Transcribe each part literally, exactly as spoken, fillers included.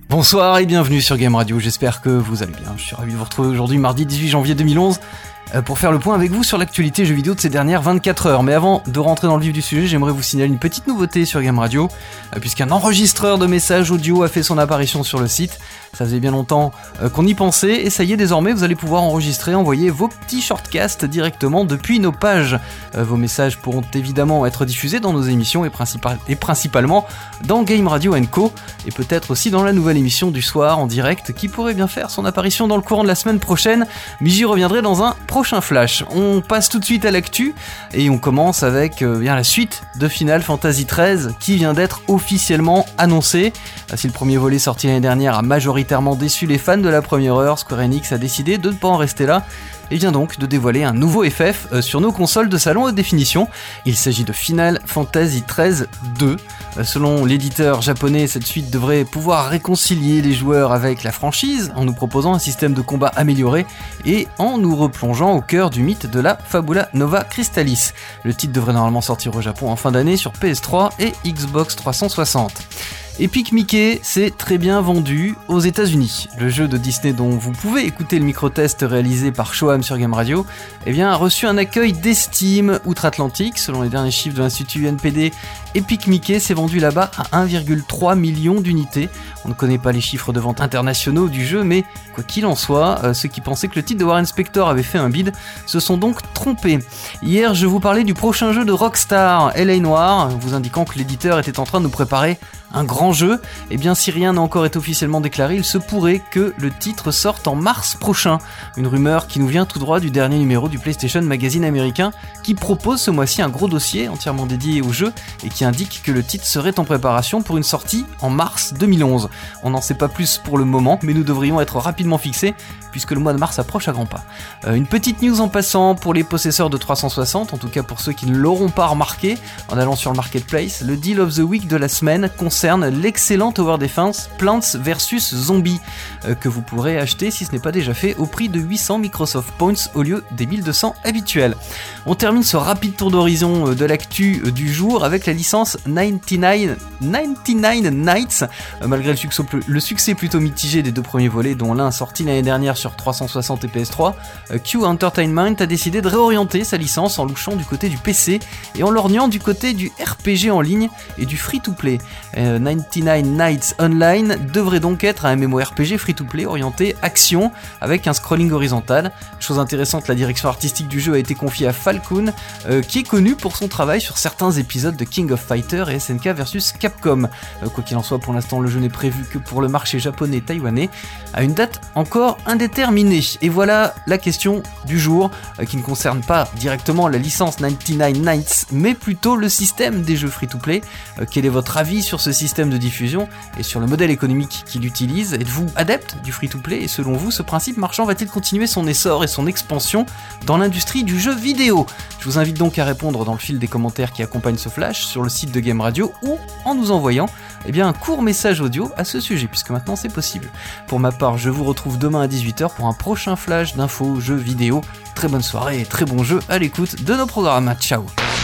Bonsoir et bienvenue sur Game Radio, j'espère que vous allez bien. Je suis ravi de vous retrouver aujourd'hui mardi dix-huit janvier deux mille onze pour faire le point avec vous sur l'actualité jeux vidéo de ces dernières vingt-quatre heures. Mais avant de rentrer dans le vif du sujet, j'aimerais vous signaler une petite nouveauté sur Game Radio, puisqu'un enregistreur de messages audio a fait son apparition sur le site. Ça faisait bien longtemps qu'on y pensait et ça y est, désormais vous allez pouvoir enregistrer, envoyer vos petits shortcasts directement depuis nos pages. Vos messages pourront évidemment être diffusés dans nos émissions et, principal, et principalement dans Game Radio and Co, et peut-être aussi dans la nouvelle émission du soir en direct qui pourrait bien faire son apparition dans le courant de la semaine prochaine, mais j'y reviendrai dans un prochain flash. On passe tout de suite à l'actu et on commence avec euh, bien la suite de Final Fantasy treize qui vient d'être officiellement annoncée. Si le premier volet sorti l'année dernière a majoritairement déçu les fans de la première heure, Square Enix a décidé de ne pas en rester là et vient donc de dévoiler un nouveau F F euh, sur nos consoles de salon haute définition. Il s'agit de Final Fantasy treize deux. Euh, selon l'éditeur japonais, cette suite devrait pouvoir réconcilier les joueurs avec la franchise en nous proposant un système de combat amélioré et en nous replongeant au cœur du mythe de la Fabula Nova Crystallis. Le titre devrait normalement sortir au Japon en fin d'année sur P S trois et Xbox trois cent soixante. Epic Mickey s'est très bien vendu aux États-Unis. Le jeu de Disney dont vous pouvez écouter le micro-test réalisé par Shoham sur Game Radio, eh bien, a reçu un accueil d'estime outre-Atlantique. Selon les derniers chiffres de l'Institut N P D, Epic Mickey s'est vendu là-bas à un virgule trois million d'unités. On ne connaît pas les chiffres de vente internationaux du jeu, mais quoi qu'il en soit, euh, ceux qui pensaient que le titre de Warren Spector avait fait un bid se sont donc trompés. Hier, je vous parlais du prochain jeu de Rockstar, L A Noire, vous indiquant que l'éditeur était en train de nous préparer un grand jeu. Et bien, si rien n'a encore été officiellement déclaré, il se pourrait que le titre sorte en mars prochain. Une rumeur qui nous vient tout droit du dernier numéro du PlayStation Magazine américain, qui propose ce mois-ci un gros dossier entièrement dédié au jeu et qui indique que le titre serait en préparation pour une sortie en mars deux mille onze. On n'en sait pas plus pour le moment, mais nous devrions être rapidement fixés puisque le mois de mars approche à grands pas. Euh, une petite news en passant pour les possesseurs de trois cent soixante, en tout cas pour ceux qui ne l'auront pas remarqué en allant sur le marketplace, le deal of the week de la semaine concerne l'excellent Tower Defense Plants versus. Zombies euh, que vous pourrez acheter si ce n'est pas déjà fait au prix de huit cents Microsoft Points au lieu des mille deux cents habituels. On termine ce rapide tour d'horizon euh, de l'actu euh, du jour avec la licence quatre-vingt-dix-neuf, quatre-vingt-dix-neuf Nights, euh, malgré le succès, le succès plutôt mitigé des deux premiers volets dont l'un sorti l'année dernière sur trois cent soixante et P S trois, euh, Q Entertainment a décidé de réorienter sa licence en louchant du côté du P C et en lorgnant du côté du R P G en ligne et du free-to-play. Euh, quatre-vingt-dix-neuf Nights Online devrait donc être un MMORPG free-to-play orienté action avec un scrolling horizontal. Chose intéressante, la direction artistique du jeu a été confiée à Falcon, euh, qui est connu pour son travail sur certains épisodes de King of Fighters et S N K versus Capcom. Euh, quoi qu'il en soit, pour l'instant, le jeu n'est prévu que pour le marché japonais et taïwanais, à une date encore indéterminée. Et voilà la question du jour, euh, qui ne concerne pas directement la licence quatre-vingt-dix-neuf Nights, mais plutôt le système des jeux free-to-play. Euh, quel est votre avis sur ce système de diffusion et sur le modèle économique qu'il utilise? Êtes-vous adepte du free-to-play et selon vous, ce principe marchand va-t-il continuer son essor et son expansion dans l'industrie du jeu vidéo? Je vous invite donc à répondre dans le fil des commentaires qui accompagnent ce flash sur le site de Game Radio ou en nous envoyant eh bien, un court message audio à ce sujet, puisque maintenant c'est possible. Pour ma part, je vous retrouve demain à dix-huit heures pour un prochain flash d'infos jeux vidéo. Très bonne soirée et très bon jeu à l'écoute de nos programmes. Ciao.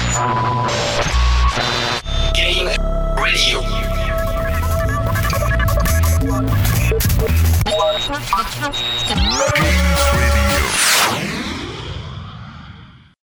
Game Radio.